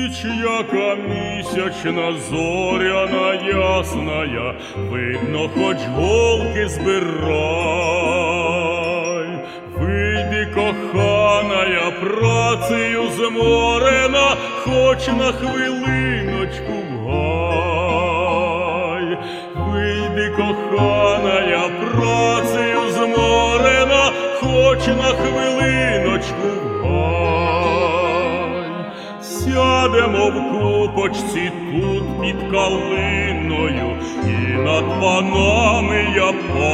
Ніч, яка місячна, зоряна ясная, видно, хоч голки збирай. Вийди, коханая, працею зморена, хоч на хвилиночку в гай. Вийди, коханая, працею зморена, хоч на хвилиночку в гай. Сядемо в купочці тут під калиною, і над панами я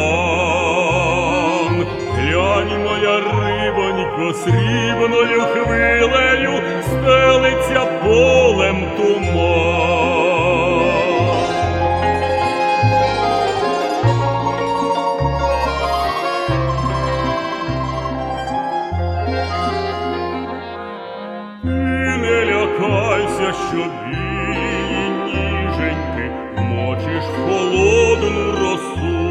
пан. Глянь, моя рибонько, срібною хвилею стелиться полем туман. Лякайся, що вії ніженьки мочиш в холодну росу.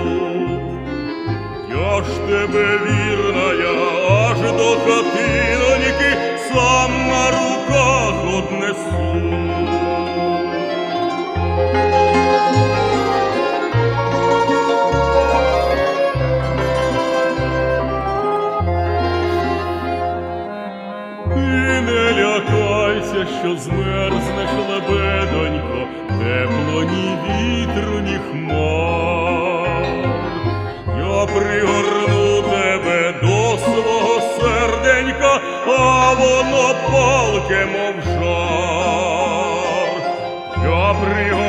Я ж тебе, вірная, аж до хатиноньки сам на руках однесу. Лякайся, що змерзнеш, лебедонько, тепло ні вітру, ні хмар. Я пригорну тебе до свого серденька, а воно палке, мов жар. Я пригорну